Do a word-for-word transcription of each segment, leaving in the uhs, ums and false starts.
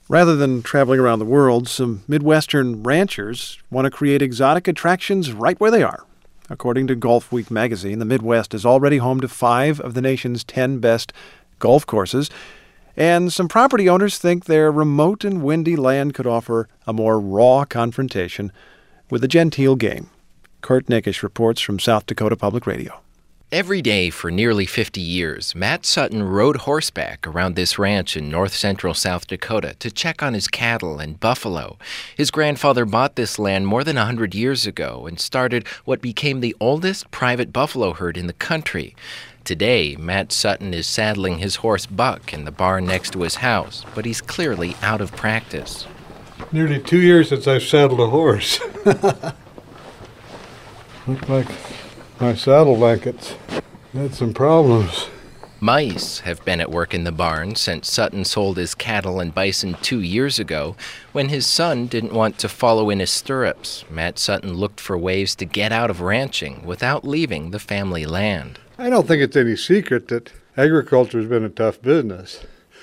Rather than traveling around the world, some Midwestern ranchers want to create exotic attractions right where they are. According to Golf Week magazine, the Midwest is already home to five of the nation's ten best golf courses, and some property owners think their remote and windy land could offer a more raw confrontation with the genteel game. Kurt Nickisch reports from South Dakota Public Radio. Every day for nearly fifty years, Matt Sutton rode horseback around this ranch in north-central South Dakota to check on his cattle and buffalo. His grandfather bought this land more than one hundred years ago and started what became the oldest private buffalo herd in the country. Today, Matt Sutton is saddling his horse Buck in the barn next to his house, but he's clearly out of practice. Nearly two years since I've saddled a horse. Look like my saddle blankets had some problems. Mice have been at work in the barn since Sutton sold his cattle and bison two years ago. When his son didn't want to follow in his stirrups, Matt Sutton looked for ways to get out of ranching without leaving the family land. I don't think it's any secret that agriculture has been a tough business.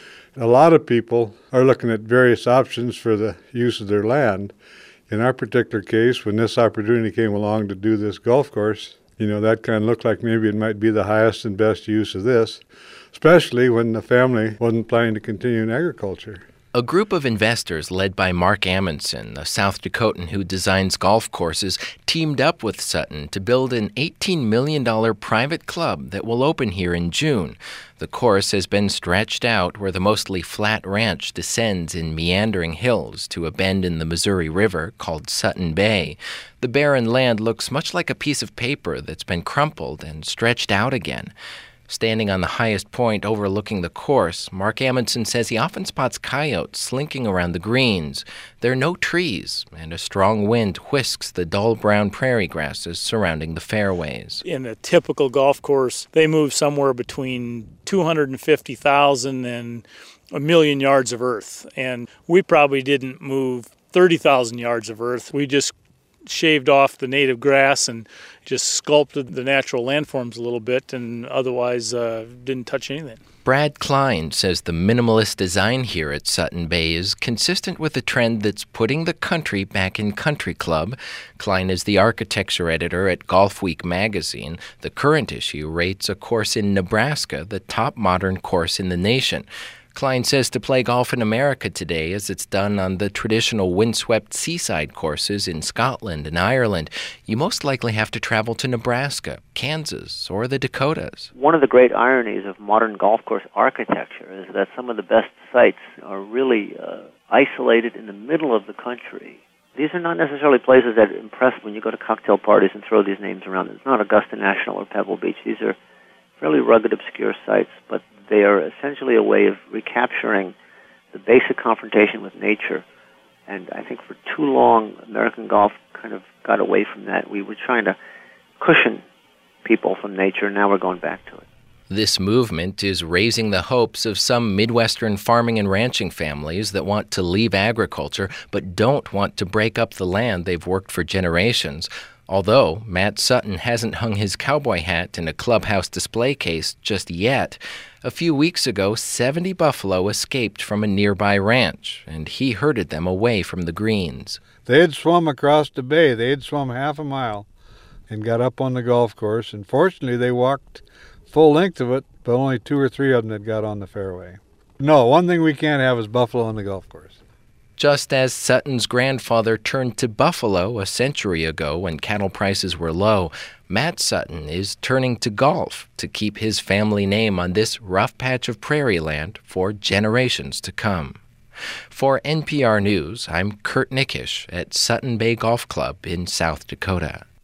A lot of people are looking at various options for the use of their land. In our particular case, when this opportunity came along to do this golf course, you know, that kind of looked like maybe it might be the highest and best use of this, especially when the family wasn't planning to continue in agriculture. A group of investors led by Mark Amundsen, a South Dakotan who designs golf courses, teamed up with Sutton to build an eighteen million dollars private club that will open here in June. The course has been stretched out where the mostly flat ranch descends in meandering hills to a bend in the Missouri River called Sutton Bay. The barren land looks much like a piece of paper that's been crumpled and stretched out again. Standing on the highest point overlooking the course, Mark Amundsen says he often spots coyotes slinking around the greens. There are no trees, and a strong wind whisks the dull brown prairie grasses surrounding the fairways. In a typical golf course, they move somewhere between two hundred fifty thousand and a million yards of earth. And we probably didn't move thirty thousand yards of earth. We just shaved off the native grass and just sculpted the natural landforms a little bit, and otherwise uh, didn't touch anything. Brad Klein says the minimalist design here at Sutton Bay is consistent with the trend that's putting the country back in country club. Klein is the architecture editor at Golf Week magazine. The current issue rates a course in Nebraska the top modern course in the nation. Klein says to play golf in America today, as it's done on the traditional windswept seaside courses in Scotland and Ireland, you most likely have to travel to Nebraska, Kansas, or the Dakotas. One of the great ironies of modern golf course architecture is that some of the best sites are really uh, isolated in the middle of the country. These are not necessarily places that impress when you go to cocktail parties and throw these names around. It's not Augusta National or Pebble Beach. These are fairly rugged, obscure sites, but they are essentially a way of recapturing the basic confrontation with nature. And I think for too long, American golf kind of got away from that. We were trying to cushion people from nature, and now we're going back to it. This movement is raising the hopes of some Midwestern farming and ranching families that want to leave agriculture but don't want to break up the land they've worked for generations. Although Matt Sutton hasn't hung his cowboy hat in a clubhouse display case just yet. A few weeks ago, seventy buffalo escaped from a nearby ranch, and he herded them away from the greens. They had swum across the bay. They had swum half a mile and got up on the golf course, and fortunately they walked full length of it, but only two or three of them that got on the fairway. No, one thing we can't have is buffalo on the golf course. Just as Sutton's grandfather turned to buffalo a century ago when cattle prices were low, Matt Sutton is turning to golf to keep his family name on this rough patch of prairie land for generations to come. For N P R News, I'm Kurt Nickisch at Sutton Bay Golf Club in South Dakota.